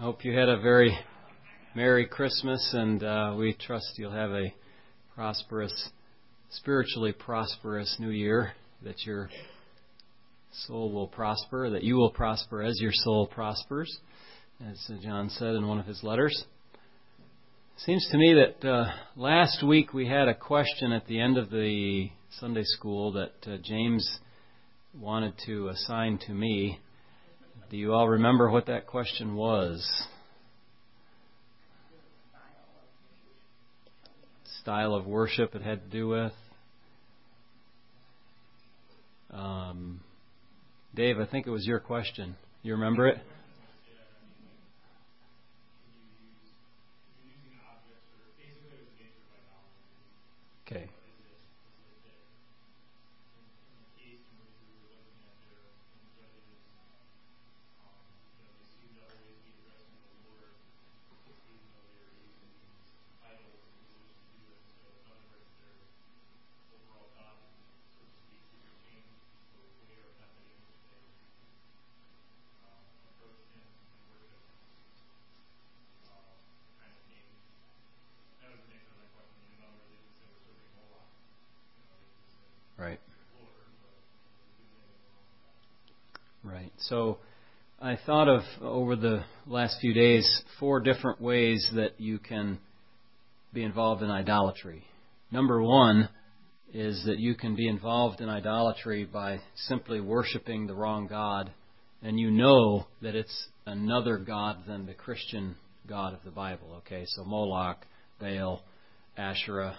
hope you had a very Merry Christmas, and we trust you'll have a prosperous, spiritually prosperous New Year, that your soul will prosper, that you will prosper as your soul prospers, as John said in one of his letters. Seems to me that last week we had a question at the end of the Sunday school that James wanted to assign to me. Do you all remember what that question was? Style of worship it had to do with. Dave, I think it was your question. You remember it? Okay. Right. So I thought of, over the last few days, 4 different ways that you can be involved in idolatry. Number 1 is that you can be involved in idolatry by simply worshiping the wrong God, and you know that it's another God than the Christian God of the Bible. Okay, so Moloch, Baal, Asherah,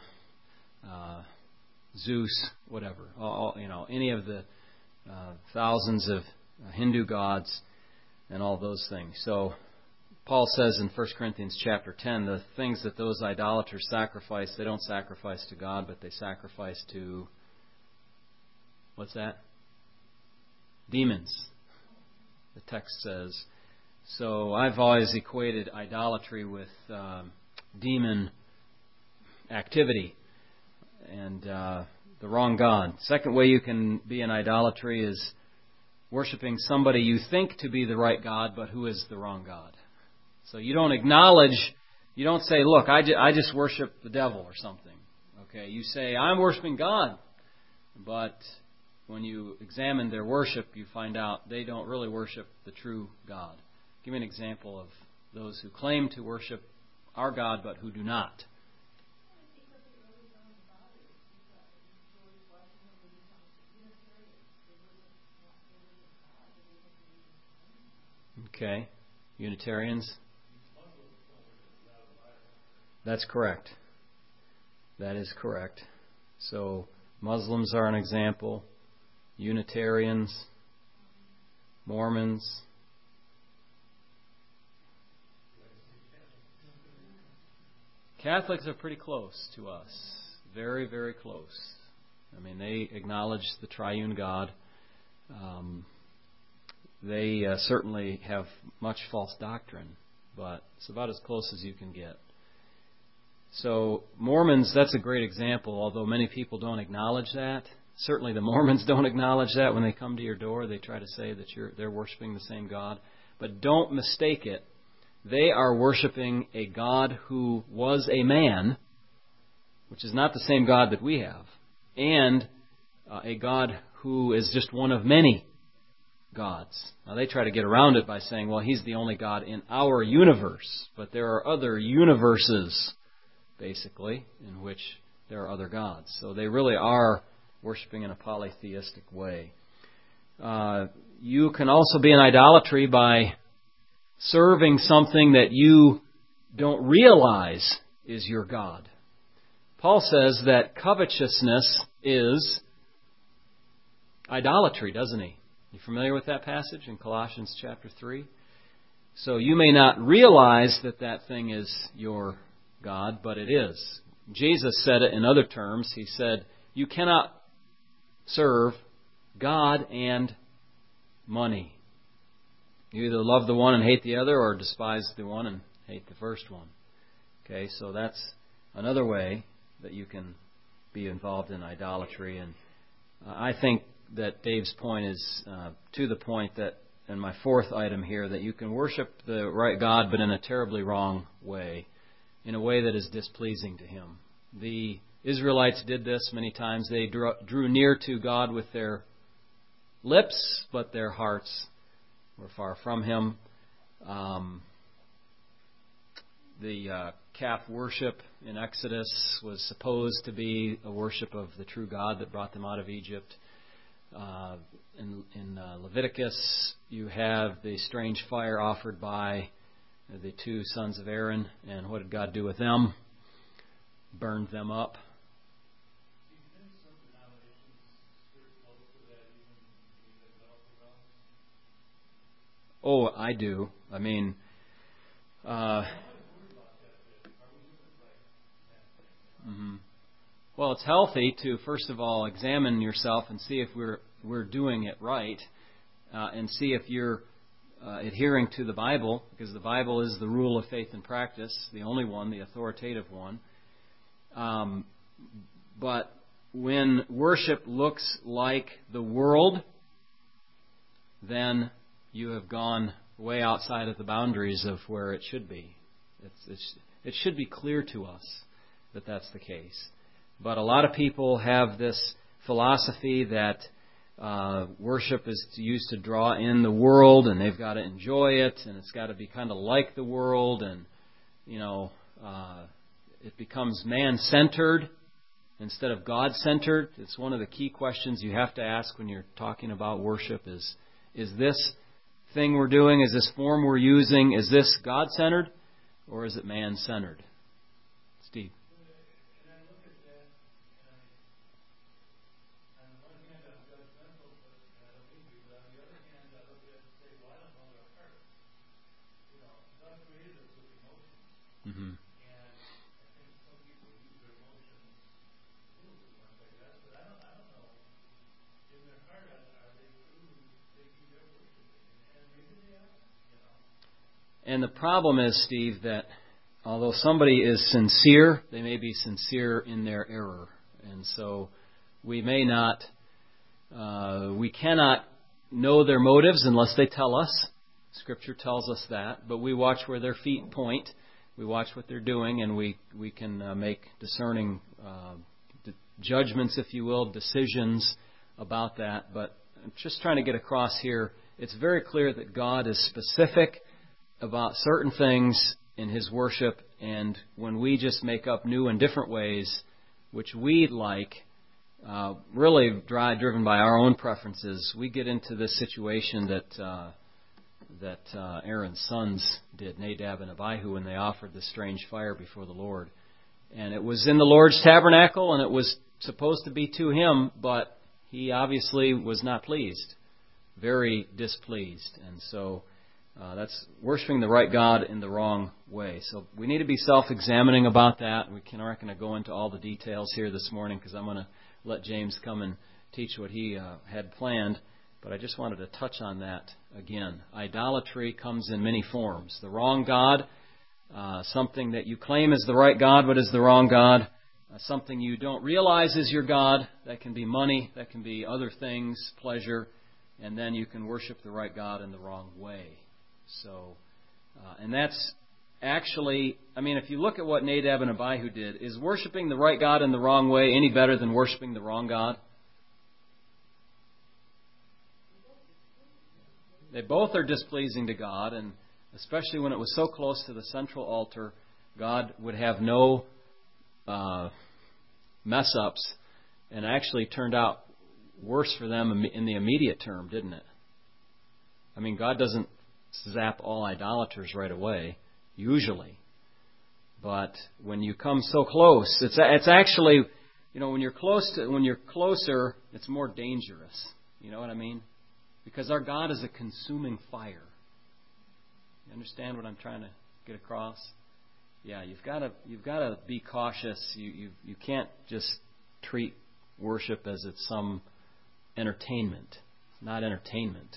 Zeus, whatever. Any of the thousands of Hindu gods and all those things. So Paul says in 1 Corinthians chapter 10, the things that those idolaters sacrifice, they don't sacrifice to God, but they sacrifice to, what's that? Demons, the text says. So I've always equated idolatry with demon activity and the wrong God. Second way you can be in idolatry is worshiping somebody you think to be the right God, but who is the wrong God. So you don't say, look, I just worship the devil or something. Okay, you say, I'm worshiping God. But when you examine their worship, you find out they don't really worship the true God. Give me an example of those who claim to worship our God, but who do not. Okay. Unitarians? That's correct. That is correct. So Muslims are an example. Unitarians, Mormons. Catholics are pretty close to us. Very, very close. I mean, they acknowledge the triune God. They certainly have much false doctrine, but it's about as close as you can get. So Mormons, that's a great example, although many people don't acknowledge that. Certainly the Mormons don't acknowledge that when they come to your door. They try to say that they're worshiping the same God. But don't mistake it. They are worshiping a God who was a man, which is not the same God that we have, and a God who is just one of many gods. Now they try to get around it by saying, well, He's the only God in our universe. But there are other universes, basically, in which there are other gods. So they really are worshiping in a polytheistic way. You can also be in idolatry by serving something that you don't realize is your God. Paul says that covetousness is idolatry, doesn't he? You familiar with that passage in Colossians chapter 3? So you may not realize that that thing is your God, but it is. Jesus said it in other terms. He said, you cannot serve God and money. You either love the one and hate the other, or despise the one and hate the first one. Okay, so that's another way that you can be involved in idolatry. And I think that Dave's point is to the point that and my fourth item here, that you can worship the right God, but in a terribly wrong way, in a way that is displeasing to Him. The Israelites did this many times. They drew near to God with their lips, but their hearts were far from Him. The calf worship in Exodus was supposed to be a worship of the true God that brought them out of Egypt. In Leviticus, you have the strange fire offered by the two sons of Aaron. And what did God do with them? Burned them up. Oh, I do. I mean, well, it's healthy to, first of all, examine yourself and see if we're doing it right, and see if you're adhering to the Bible, because the Bible is the rule of faith and practice, the only one, the authoritative one. But when worship looks like the world, then you have gone way outside of the boundaries of where it should be. It should be clear to us that that's the case. But a lot of people have this philosophy that worship is used to draw in the world, and they've got to enjoy it, and it's got to be kind of like the world, and it becomes man-centered instead of God-centered. It's one of the key questions you have to ask when you're talking about worship: is this thing we're doing, is this form we're using, is this God-centered, or is it man-centered? Steve. Mm-hmm. And the problem is, Steve, that although somebody is sincere, they may be sincere in their error. And so we cannot know their motives unless they tell us. Scripture tells us that. But we watch where their feet point. We watch what they're doing, and we can make discerning judgments, if you will, decisions about that. But I'm just trying to get across here, it's very clear that God is specific about certain things in His worship, and when we just make up new and different ways, which we like, really driven by our own preferences, we get into this situation that Aaron's sons did, Nadab and Abihu, when they offered the strange fire before the Lord. And it was in the Lord's tabernacle, and it was supposed to be to Him, but He obviously was not pleased, very displeased. And so that's worshiping the right God in the wrong way. So we need to be self-examining about that. We're not going to go into all the details here this morning, because I'm going to let James come and teach what he had planned. But I just wanted to touch on that again. Idolatry comes in many forms. The wrong God, something that you claim is the right God but is the wrong God, something you don't realize is your God. That can be money, that can be other things, pleasure, and then you can worship the right God in the wrong way. So, and that's actually, if you look at what Nadab and Abihu did, is worshiping the right God in the wrong way any better than worshiping the wrong God? They both are displeasing to God, and especially when it was so close to the central altar, God would have no mess-ups, and actually turned out worse for them in the immediate term, didn't it? God doesn't zap all idolaters right away, usually. But when you come so close, it's actually, when you're closer, it's more dangerous. You know what I mean? Because our God is a consuming fire. You understand what I'm trying to get across? Yeah, you've got to be cautious. You can't just treat worship as it's some entertainment. It's not entertainment,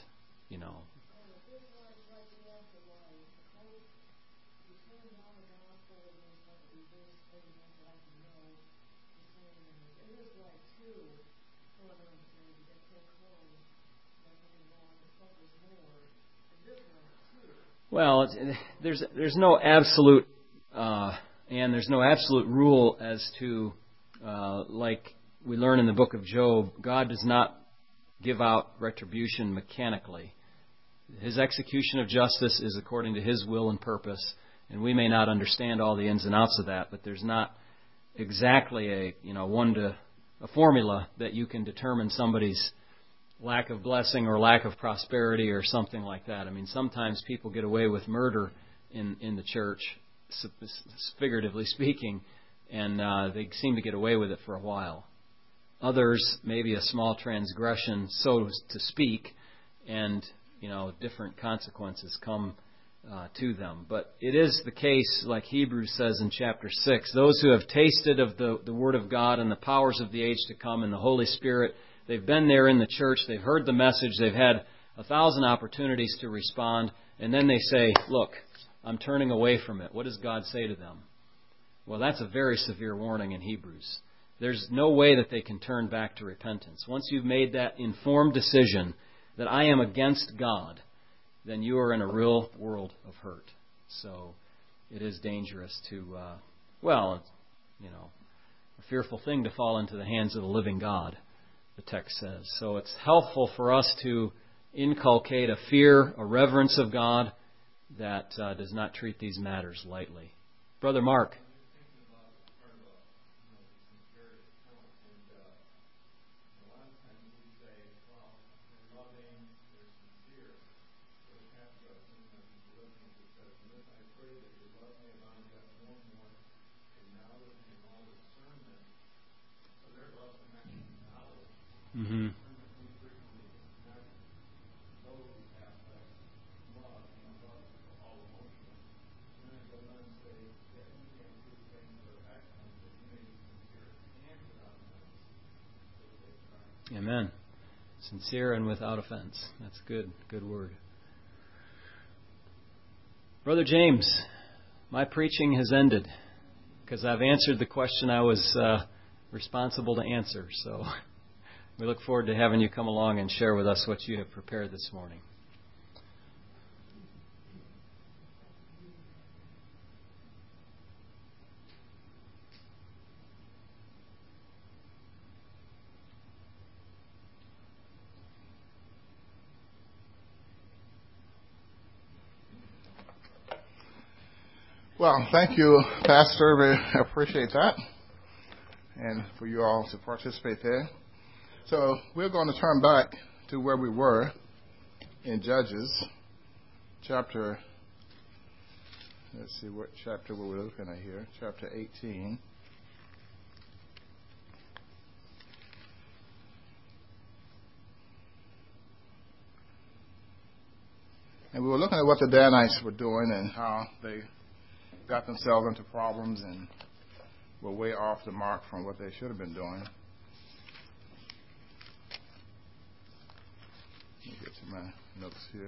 Well, there's no absolute and there's no absolute rule as to like we learn in the book of Job. God does not give out retribution mechanically. His execution of justice is according to His will and purpose, and we may not understand all the ins and outs of that, but there's not exactly a formula that you can determine somebody's lack of blessing or lack of prosperity or something like that. I mean, sometimes people get away with murder in the church, figuratively speaking, and they seem to get away with it for a while. Others, maybe a small transgression, so to speak, and different consequences come to them. But it is the case, like Hebrews says in chapter 6, those who have tasted of the Word of God and the powers of the age to come and the Holy Spirit, they've been there in the church, they've heard the message, they've had 1,000 opportunities to respond, and then they say, look, I'm turning away from it. What does God say to them? Well, that's a very severe warning in Hebrews. There's no way that they can turn back to repentance. Once you've made that informed decision that I am against God, then you are in a real world of hurt. So it is dangerous to, a fearful thing to fall into the hands of the living God, the text says. So it's helpful for us to inculcate a fear, a reverence of God that does not treat these matters lightly. Brother Mark. Mm-hmm. Amen. Sincere and without offense. That's good. Good word. Brother James, my preaching has ended because I've answered the question I was responsible to answer. So we look forward to having you come along and share with us what you have prepared this morning. Well, thank you, Pastor. We appreciate that, and for you all to participate there. So we're going to turn back to where we were in Judges, chapter, let's see what chapter we're looking at here, chapter 18. And we were looking at what the Danites were doing and how they got themselves into problems and were way off the mark from what they should have been doing. Let me get to my notes here.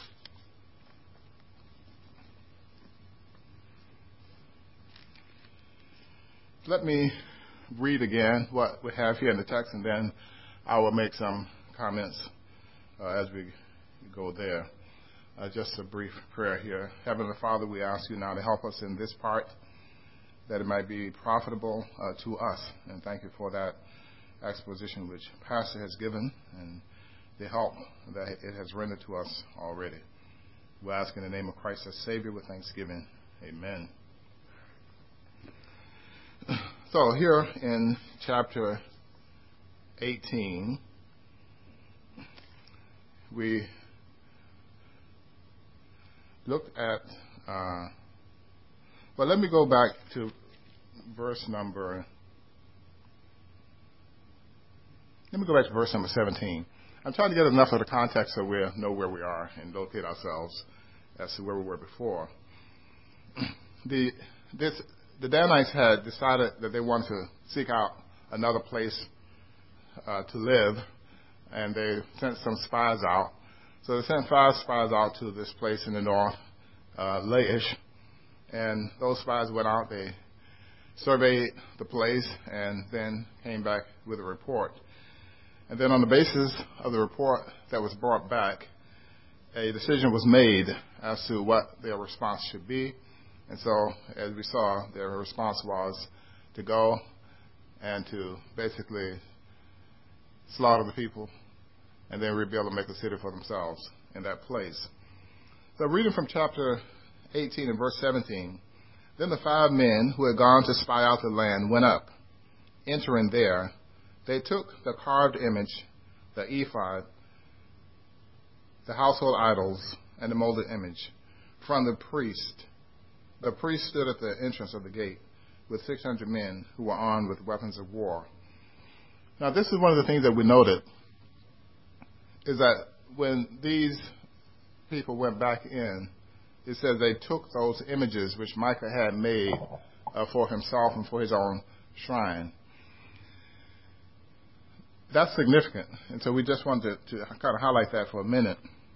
Let me read again what we have here in the text, and then I will make some comments as we go there. Just a brief prayer here. Heavenly Father, we ask you now to help us in this part, that it might be profitable to us. And thank you for that exposition which Pastor has given and the help that it has rendered to us already. We ask in the name of Christ as Savior with thanksgiving. Amen. So here in chapter 18, we looked at, let me go back to verse number 17. I'm trying to get enough of the context so we know where we are and locate ourselves as to where we were before. The Danites had decided that they wanted to seek out another place to live, and they sent some spies out. So they sent 5 spies out to this place in the north, Laish, and those spies went out, they surveyed the place, and then came back with a report. And then on the basis of the report that was brought back, a decision was made as to what their response should be. And so, as we saw, their response was to go and to basically slaughter the people and then rebuild and make a city for themselves in that place. So reading from chapter 18 and verse 17, then the 5 men who had gone to spy out the land went up. Entering there, they took the carved image, the ephod, the household idols, and the molded image from the priest. The priest stood at the entrance of the gate with 600 men who were armed with weapons of war. Now, this is one of the things that we noted, is that when these people went back in, it says they took those images which Micah had made for himself and for his own shrine. That's significant, and so we just wanted to kind of highlight that for a minute.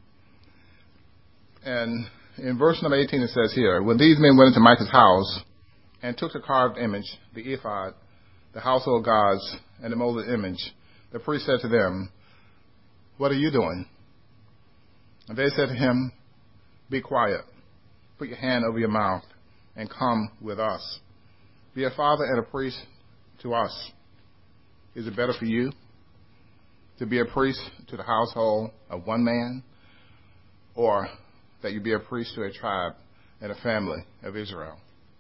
And in verse number 18 it says here, when these men went into Micah's house and took the carved image, the ephod, the household gods, and the molded image, the priest said to them, what are you doing? And they said to him, be quiet, put your hand over your mouth, and come with us. Be a father and a priest to us. Is it better for you to be a priest to the household of one man, or that you be a priest to a tribe and a family of Israel?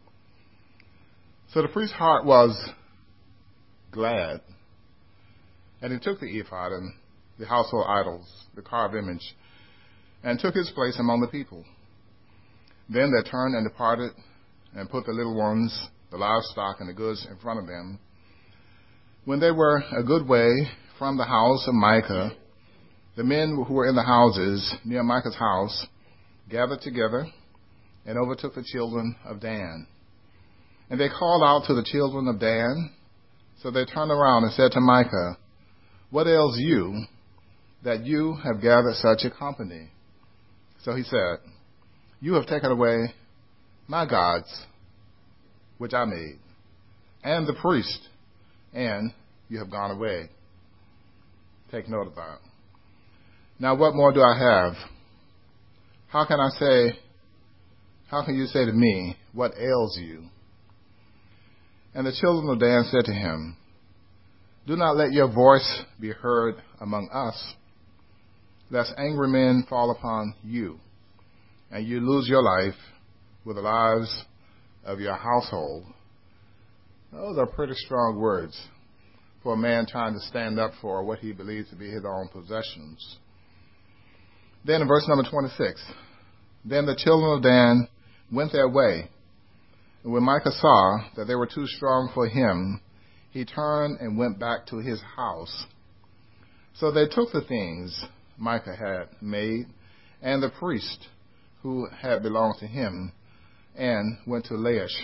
So the priest's heart was glad, and he took the ephod and the household idols, the carved image, and took his place among the people. Then they turned and departed and put the little ones, the livestock, and the goods in front of them. When they were a good way from the house of Micah, the men who were in the houses near Micah's house gathered together and overtook the children of Dan. And they called out to the children of Dan. So they turned around and said to Micah, what ails you that you have gathered such a company? So he said, you have taken away my gods, which I made, and the priest, and you have gone away. Take note of that. Now what more do I have? How can you say to me, what ails you? And the children of Dan said to him, do not let your voice be heard among us, lest angry men fall upon you, and you lose your life with the lives of your household. Those are pretty strong words for a man trying to stand up for what he believes to be his own possessions. Then in verse number 26, then the children of Dan went their way. And when Micah saw that they were too strong for him, he turned and went back to his house. So they took the things Micah had made and the priest who had belonged to him and went to Laish.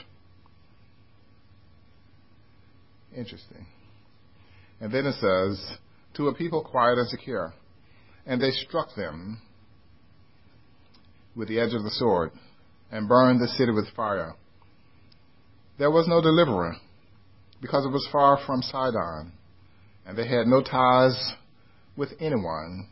Interesting. And then it says, to a people quiet and secure. And they struck them with the edge of the sword and burned the city with fire. There was no deliverer, because it was far from Sidon, and they had no ties with anyone.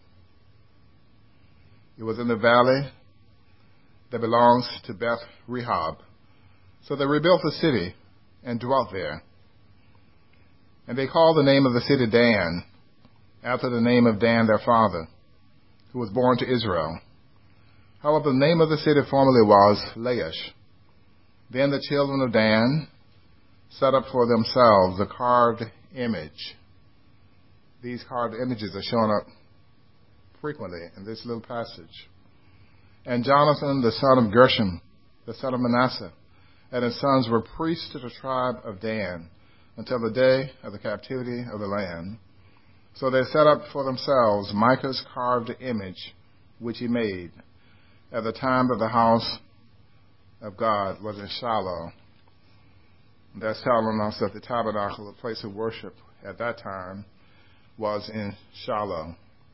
It was in the valley that belongs to Beth Rehob. So they rebuilt the city and dwelt there. And they called the name of the city Dan, after the name of Dan their father, who was born to Israel. However, the name of the city formerly was Laish. Then the children of Dan set up for themselves a carved image. These carved images are shown up frequently in this little passage. And Jonathan, the son of Gershom, the son of Manasseh, and his sons were priests to the tribe of Dan until the day of the captivity of the land. So they set up for themselves Micah's carved image, which he made at the time that the house of God was in Shiloh. That's telling us that the tabernacle, the place of worship at that time, was in Shiloh.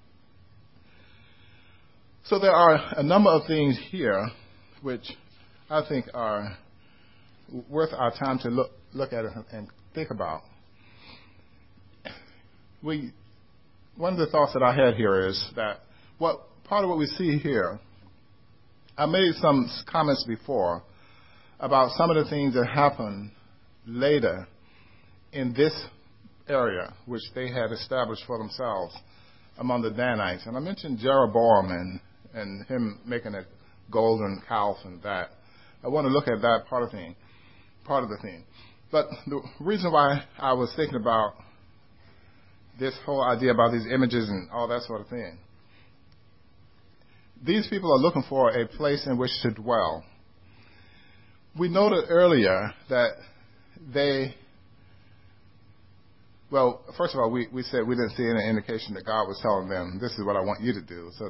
So there are a number of things here which I think are worth our time to look at and think about. One of the thoughts that I had here is that what part of what we see here, I made some comments before about some of the things that happened later in this area, which they had established for themselves among the Danites. And I mentioned Jeroboam and him making a golden calf and that. I want to look at that part of the thing. But the reason why I was thinking about this whole idea about these images and all that sort of thing, these people are looking for a place in which to dwell. We noted earlier that first of all, we said we didn't see any indication that God was telling them, this is what I want you to do. So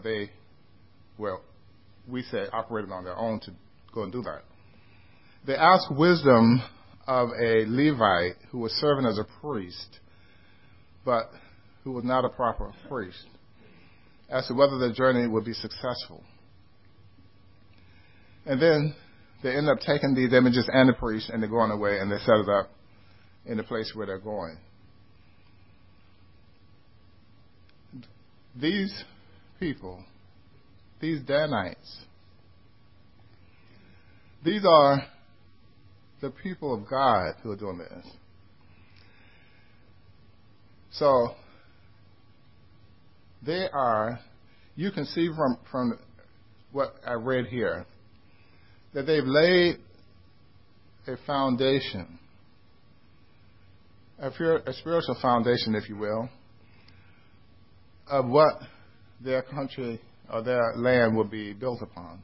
we said operated on their own to go and do that. They asked wisdom of a Levite who was serving as a priest, but who was not a proper priest, as to whether their journey would be successful. And then they end up taking these images and the priest, and they're going away, and they set it up in the place where they're going. These people, these Danites, these are the people of God who are doing this. So they are, you can see from what I read here, that they've laid a foundation, a spiritual foundation, if you will, of what their country or their land will be built upon.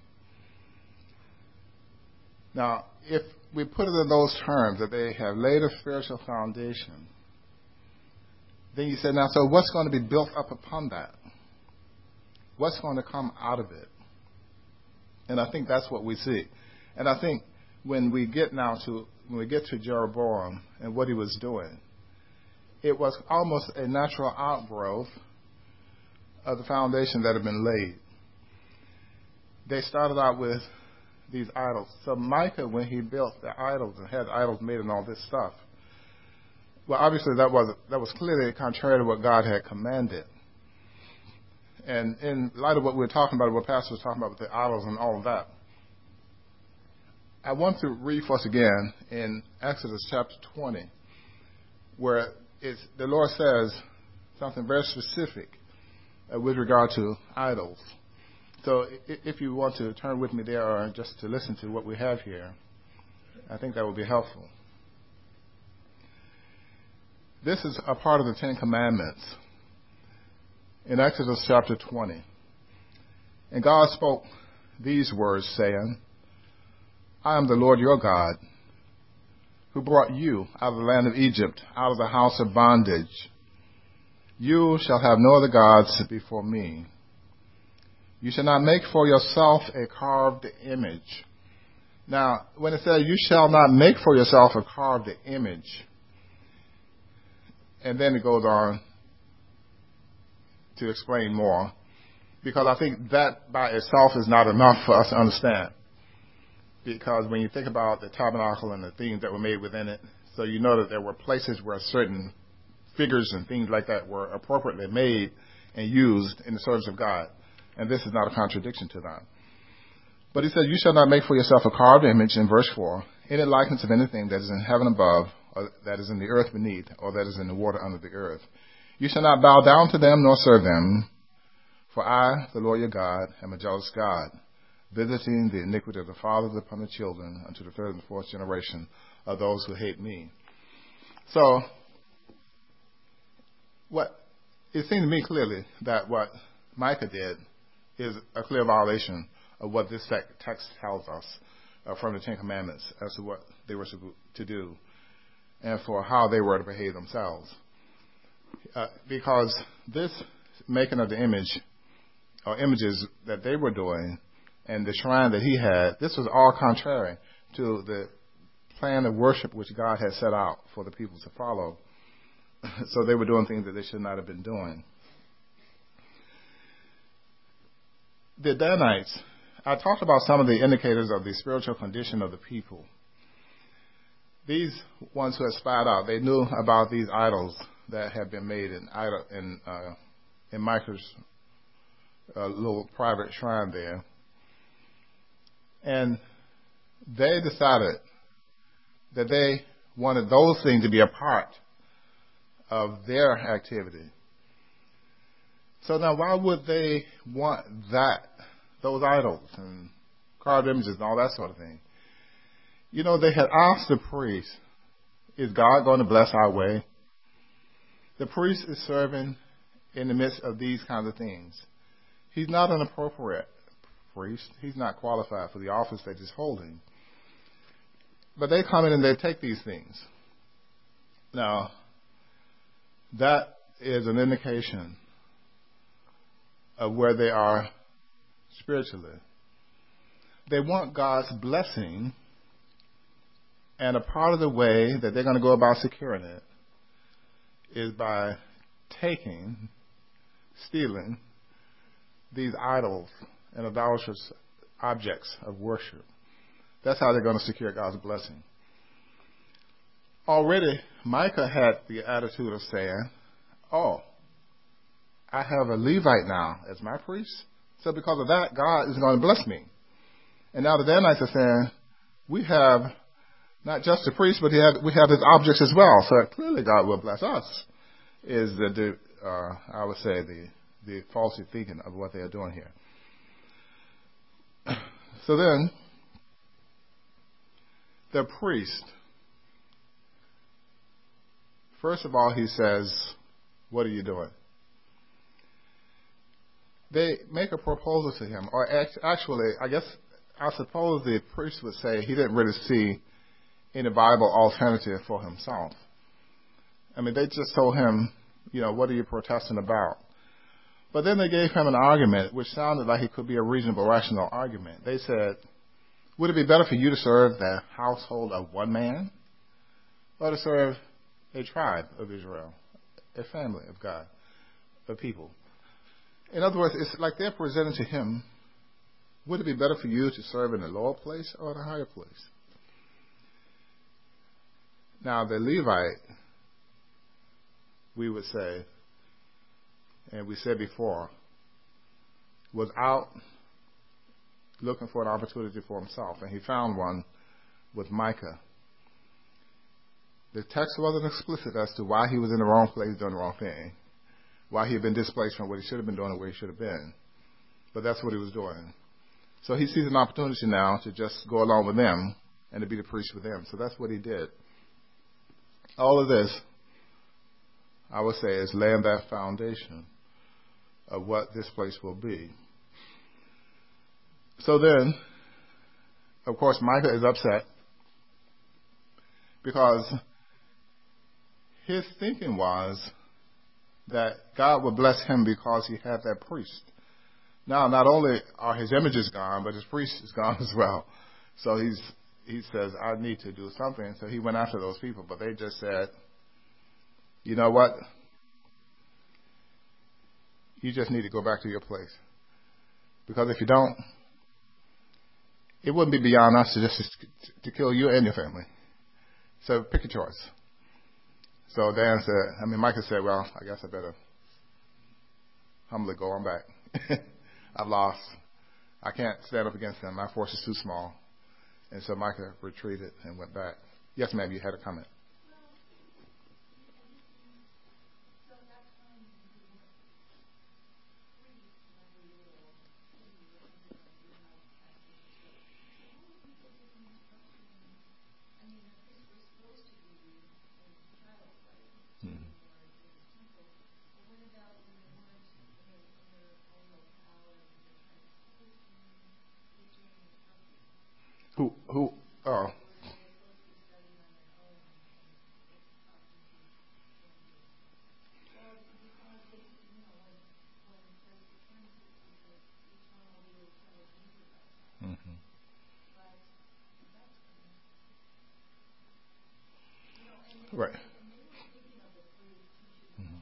Now, if we put it in those terms, that they have laid a spiritual foundation, then you say, now, so what's going to be built up upon that? What's going to come out of it? And I think that's what we see. And I think when we get to Jeroboam and what he was doing, it was almost a natural outgrowth of the foundation that had been laid. They started out with these idols. So Micah, when he built the idols and had idols made and all this stuff, well, obviously that was clearly contrary to what God had commanded. And in light of what we were talking about, what Pastor was talking about with the idols and all of that, I want to read for us again in Exodus chapter 20, where the Lord says something very specific with regard to idols. So if you want to turn with me there or just to listen to what we have here, I think that would be helpful. This is a part of the Ten Commandments in Exodus chapter 20. And God spoke these words, saying, I am the Lord your God, who brought you out of the land of Egypt, out of the house of bondage. You shall have no other gods before me. You shall not make for yourself a carved image. Now, when it says you shall not make for yourself a carved image, and then it goes on to explain more, because I think that by itself is not enough for us to understand. Because when you think about the tabernacle and the things that were made within it, so you know that there were places where certain figures and things like that were appropriately made and used in the service of God. And this is not a contradiction to that. But he said, you shall not make for yourself a carved image, in verse 4, any likeness of anything that is in heaven above, or that is in the earth beneath, or that is in the water under the earth. You shall not bow down to them nor serve them, for I, the Lord your God, am a jealous God, visiting the iniquity of the fathers upon the children unto the third and fourth generation of those who hate me. So, it seemed to me clearly that what Micah did is a clear violation of what this text tells us from the Ten Commandments as to what they were to do and for how they were to behave themselves. Because this making of the image or images that they were doing and the shrine that he had, this was all contrary to the plan of worship which God had set out for the people to follow. So they were doing things that they should not have been doing. The Danites, I talked about some of the indicators of the spiritual condition of the people. These ones who had spied out, they knew about these idols that had been made in Micah's a little private shrine there. And they decided that they wanted those things to be a part of their activity. So now why would they want that, those idols and carved images and all that sort of thing? You know, they had asked the priest, is God going to bless our way? The priest is serving in the midst of these kinds of things. He's not an appropriate priest. He's not qualified for the office that he's holding. But they come in and they take these things. Now, that is an indication of where they are spiritually. They want God's blessing, and a part of the way that they're going to go about securing it is by taking, stealing these idols and idolatrous objects of worship. That's how they're going to secure God's blessing. Already, Micah had the attitude of saying, oh, I have a Levite now as my priest, so because of that, God is going to bless me. And now the Danites are saying, we have not just the priest, but we have his objects as well, so clearly God will bless us, is I would say the faulty thinking of what they are doing here. So then, the priest, first of all, he says, what are you doing? They make a proposal to him, or actually, I suppose the priest would say he didn't really see any Bible alternative for himself. I mean, they just told him, what are you protesting about? But then they gave him an argument which sounded like it could be a reasonable, rational argument. They said, would it be better for you to serve the household of one man or to serve a tribe of Israel, a family of God, a people? In other words, it's like they're presenting to him, would it be better for you to serve in a lower place or in a higher place? Now, the Levite, we would say, and we said before, was out looking for an opportunity for himself, and he found one with Micah. The text wasn't explicit as to why he was in the wrong place doing the wrong thing, why he had been displaced from what he should have been doing and where he should have been. But that's what he was doing. So he sees an opportunity now to just go along with them and to be the priest with them. So that's what he did. All of this, I would say, is laying that foundation of what this place will be. So then, of course, Micah is upset because his thinking was that God would bless him because he had that priest. Now, not only are his images gone, but his priest is gone as well. So he says, I need to do something. So he went after those people, but they just said, you know what? You just need to go back to your place. Because if you don't, it wouldn't be beyond us to kill you and your family. So pick a choice. So Micah said, well, I guess I better humbly go on back. I've lost. I can't stand up against them. My force is too small. And so Micah retreated and went back. Yes, ma'am, you had a comment. Who? Oh. Mm-hmm. Right. Mm-hmm.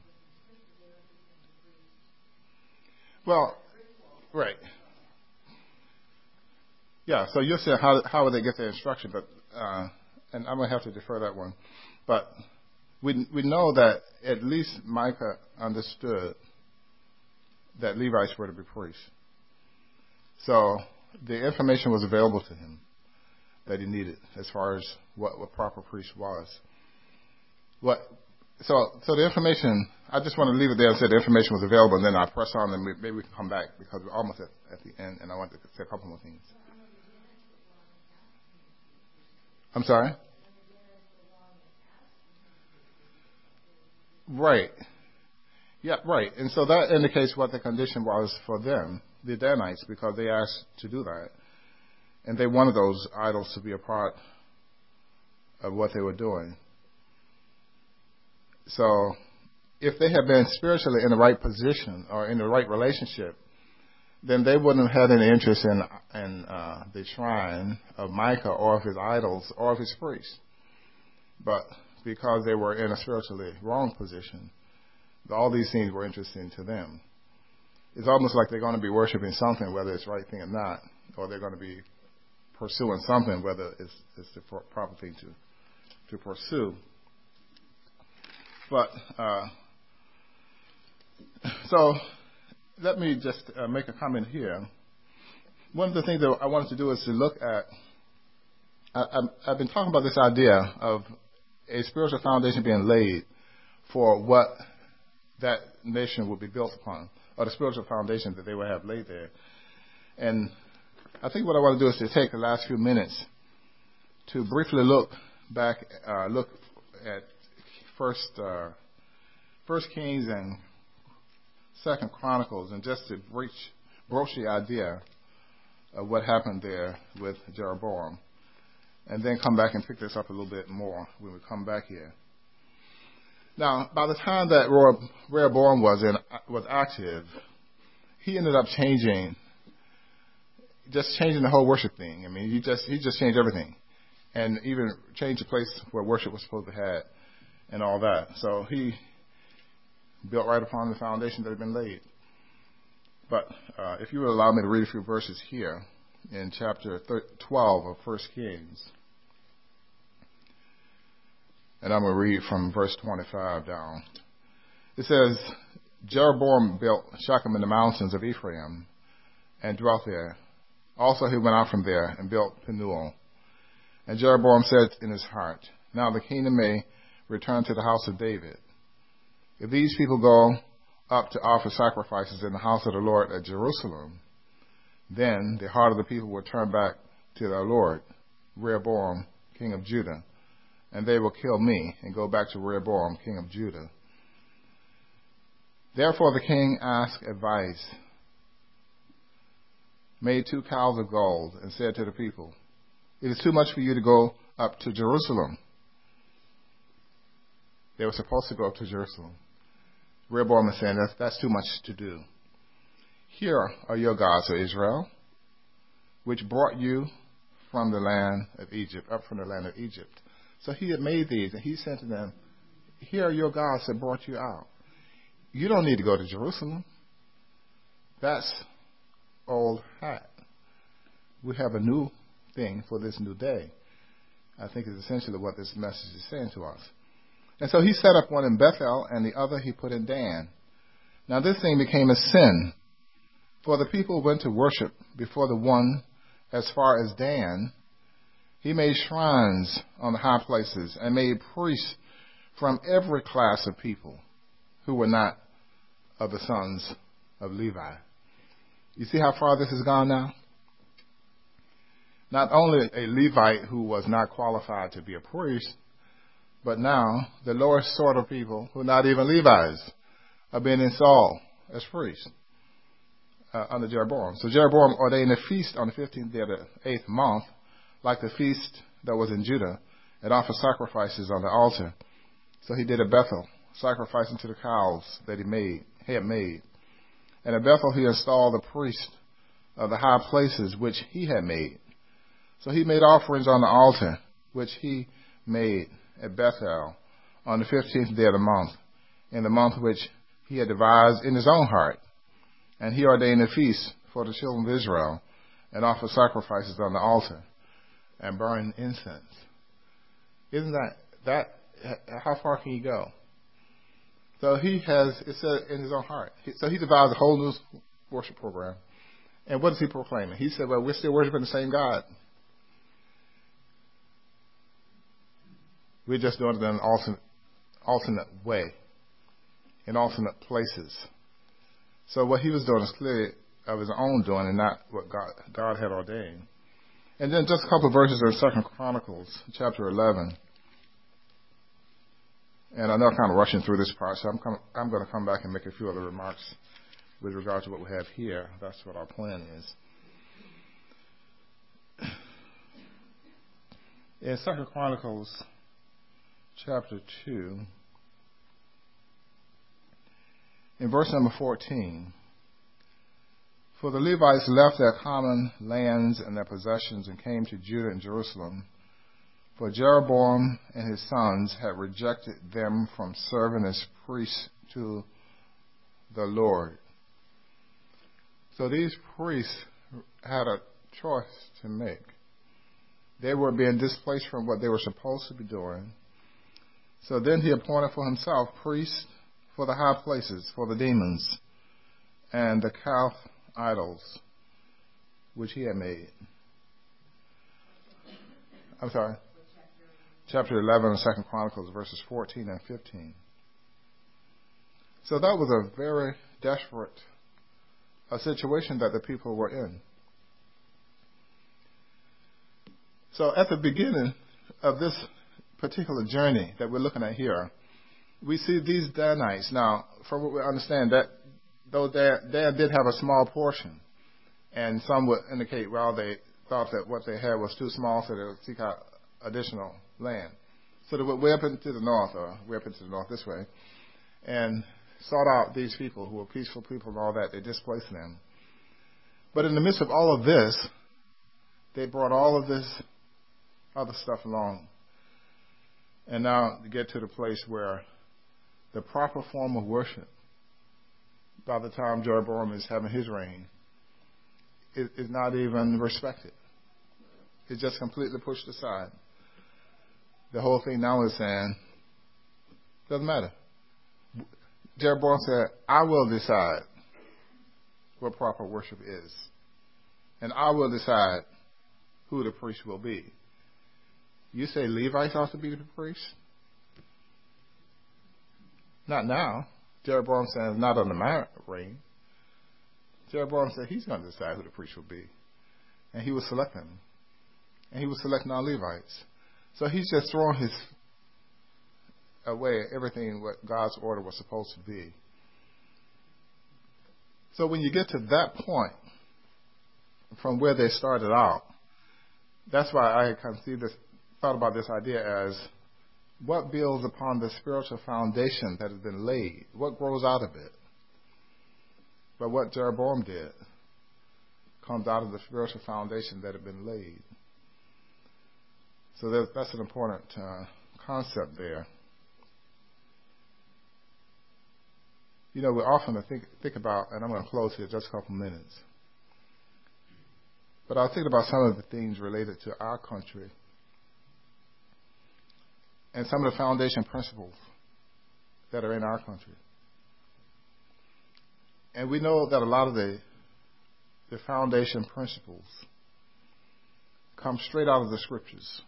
Well, right. Yeah, so you're saying how would they get their instruction, but and I'm going to have to defer that one. But we know that at least Micah understood that Levites were to be priests. So the information was available to him that he needed as far as what proper priest was. So the information, I just want to leave it there and say the information was available, and then I'll press on and maybe we can come back because we're almost at the end, and I want to say a couple more things. I'm sorry? Right. Yeah, right. And so that indicates what the condition was for them, the Danites, because they asked to do that. And they wanted those idols to be a part of what they were doing. So if they had been spiritually in the right position or in the right relationship, then they wouldn't have had any interest in the shrine of Micah or of his idols or of his priests. But because they were in a spiritually wrong position, all these things were interesting to them. It's almost like they're going to be worshiping something, whether it's the right thing or not, or they're going to be pursuing something, whether it's the proper thing to pursue. But so let me just make a comment here. One of the things that I wanted to do is to look at, I've been talking about this idea of a spiritual foundation being laid for what that nation would be built upon, or the spiritual foundation that they would have laid there. And I think what I want to do is to take the last few minutes to briefly look at First Kings and Second Chronicles, and just to broach the idea of what happened there with Jeroboam, and then come back and pick this up a little bit more when we come back here. Now, by the time that Rehoboam was active, he ended up changing the whole worship thing. I mean, he just changed everything, and even changed the place where worship was supposed to be had, and all that. So he built right upon the foundation that had been laid. But if you would allow me to read a few verses here in chapter 12 of 1 Kings. And I'm going to read from verse 25 down. It says, Jeroboam built Shechem in the mountains of Ephraim and dwelt there. Also he went out from there and built Penuel. And Jeroboam said in his heart, now the kingdom may return to the house of David. If these people go up to offer sacrifices in the house of the Lord at Jerusalem, then the heart of the people will turn back to their Lord, Rehoboam, king of Judah, and they will kill me and go back to Rehoboam, king of Judah. Therefore the king asked advice, made 2 cows of gold, and said to the people, it is too much for you to go up to Jerusalem. They were supposed to go up to Jerusalem. Rehoboam is saying that's too much to do. Here are your gods, O Israel, which brought you from the land of Egypt, up from the land of Egypt. So he had made these, and he said to them, here are your gods that brought you out. You don't need to go to Jerusalem. That's old hat. We have a new thing for this new day. I think is essentially what this message is saying to us. And so he set up one in Bethel, and the other he put in Dan. Now this thing became a sin, for the people went to worship before the one as far as Dan. He made shrines on the high places and made priests from every class of people who were not of the sons of Levi. You see how far this has gone now? Not only a Levite who was not qualified to be a priest, but now the lowest sort of people who are not even Levites are being installed as priests under Jeroboam. So Jeroboam ordained a feast on the 15th day of the 8th month, like the feast that was in Judah, and offered sacrifices on the altar. So he did at Bethel, sacrificing to the cows that he had made. And at Bethel he installed the priests of the high places which he had made. So he made offerings on the altar, which he made at Bethel on the 15th day of the month, in the month which he had devised in his own heart. And he ordained a feast for the children of Israel, and offered sacrifices on the altar, and burn incense. Isn't that how far can you go? So he has, it said in his own heart. So he devised a whole new worship program. And what is he proclaiming? He said, well, we're still worshiping the same God. We're just doing it in an alternate way, in alternate places. So what he was doing is clearly of his own doing and not what God had ordained. And then just a couple of verses in 2 Chronicles, chapter 11. And I know I'm kind of rushing through this part, so I'm going to come back and make a few other remarks with regard to what we have here. That's what our plan is. In 2 Chronicles, chapter 2, in verse number 14, for the Levites left their common lands and their possessions and came to Judah and Jerusalem, for Jeroboam and his sons had rejected them from serving as priests to the Lord. So these priests had a choice to make. They were being displaced from what they were supposed to be doing. So then he appointed for himself priests for the high places, for the demons, and the calf idols, which he had made. I'm sorry. Chapter 11 of 2 Chronicles, verses 14 and 15. So that was a very desperate situation that the people were in. So at the beginning of this particular journey that we're looking at here, we see these Danites. Now, from what we understand, that though Dan did have a small portion, and some would indicate, well, they thought that what they had was too small, so they would seek out additional land. So they went way up into the north, or way up into the north this way, and sought out these people who were peaceful people and all that. They displaced them. But in the midst of all of this, they brought all of this other stuff along. And now to get to the place where the proper form of worship, by the time Jeroboam is having his reign, is not even respected. It's just completely pushed aside. The whole thing now is saying, doesn't matter. Jeroboam said, I will decide what proper worship is. And I will decide who the priest will be. You say Levites ought to be the priests? Not now. Jeroboam says, not under my reign. Jeroboam said he's going to decide who the priest will be. And he will select them. And he will select non-Levites. So he's just throwing away everything what God's order was supposed to be. So when you get to that point, from where they started out, that's why I thought about this idea as what builds upon the spiritual foundation that has been laid? What grows out of it? But what Jeroboam did comes out of the spiritual foundation that had been laid. So that's an important concept there. You know, we often think about, and I'm going to close here just a couple minutes, but I was thinking about some of the things related to our country and some of the foundation principles that are in our country. And we know that a lot of the foundation principles come straight out of the scriptures.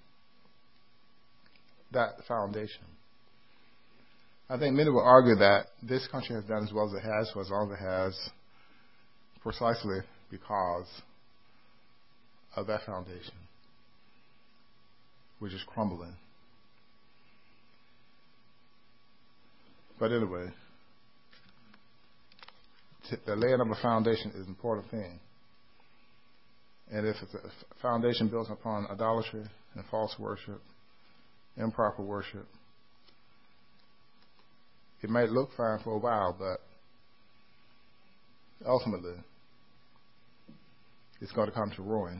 That foundation. I think many will argue that this country has done as well as it has for as long as it has, precisely because of that foundation, which is crumbling. But anyway, the laying of a foundation is an important thing. And if it's a foundation built upon idolatry and false worship, improper worship, it might look fine for a while, but ultimately it's going to come to ruin.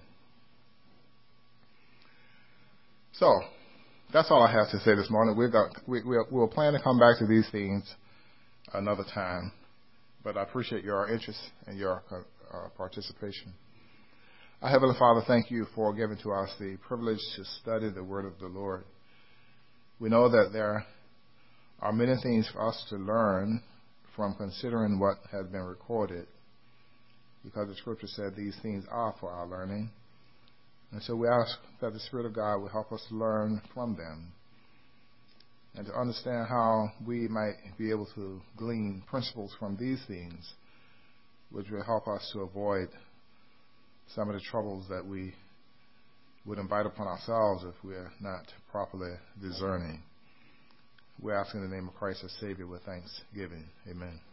So that's all I have to say this morning. We'll plan to come back to these things another time, but I appreciate your interest and your participation. Our Heavenly Father, thank you for giving to us the privilege to study the Word of the Lord. We know that there are many things for us to learn from considering what has been recorded, because the Scripture said these things are for our learning. And so we ask that the Spirit of God will help us to learn from them and to understand how we might be able to glean principles from these things, which will help us to avoid some of the troubles that we would invite upon ourselves if we are not properly discerning. We ask in the name of Christ our Savior with thanksgiving. Amen.